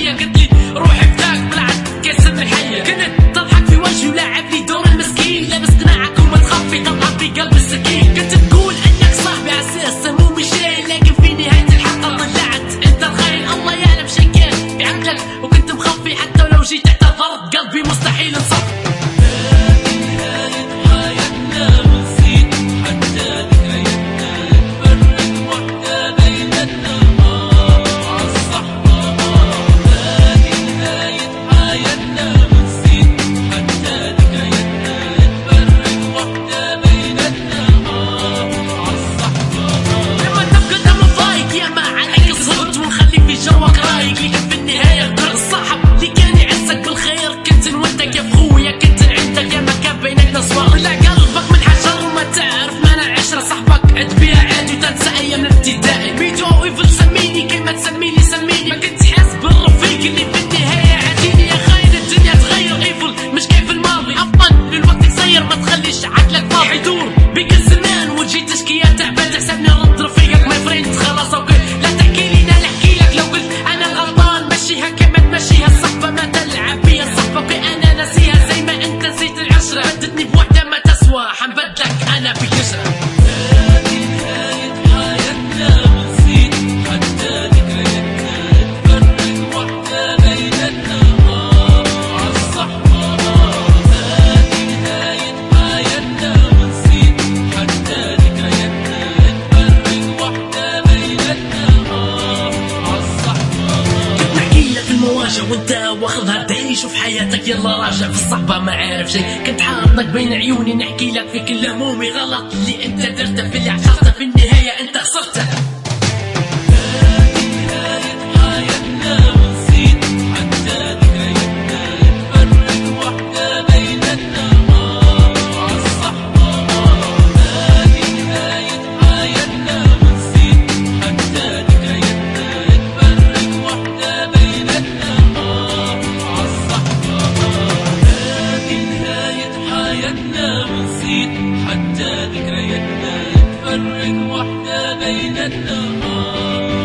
عليا قلت لي روحي فداك بلعت كسر الحية. كنت تضحك في وجهي ولاعب لي دور المسكين، لابس قناعك وما تخفي تطلع في قلب السكين. كنت تقول انك صاحبي عساس سمومي شيء، لكن في نهاية الحلقة طلعت انت الخاين. الله يعلم شي كان في عقلك وكنت مخفي، حتى ولو جيت اعتذرت قلبي مستحيل نصف. وانت واخذها تعيش في حياتك يلا راجع في الصحبة ما عارف شي. كنت حاطك بين عيوني نحكي لك في كل همومي، غلط اللي انت درته في اللي عشرته، في النهاية انت خسرته. حتى ذكرياتنا تفرق وحدة بين النهار.